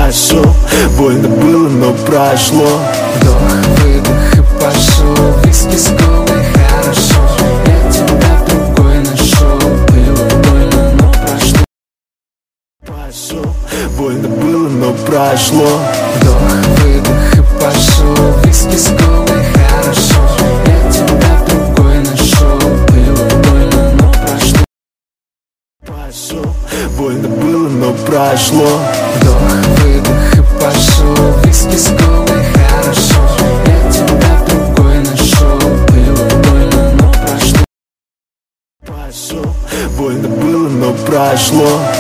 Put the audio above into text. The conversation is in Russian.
пошел. Больно было, но прошло. Вдох, выдох и пошел. Виски с колой, хорошо. Я тебя другой нашел. Было больно, но прошло. Пошел. Больно было, но прошло. Вдох, выдох и пошел. Виски с колой, хорошо. Я тебя другой нашел. Было больно, но прошло. Пошел. Больно было, но прошло. Вдох, выдох и пошел. Виски с колой, хорошо. Я тебя другой нашел. Было больно, но прошло. Пошел. Больно было, но прошло.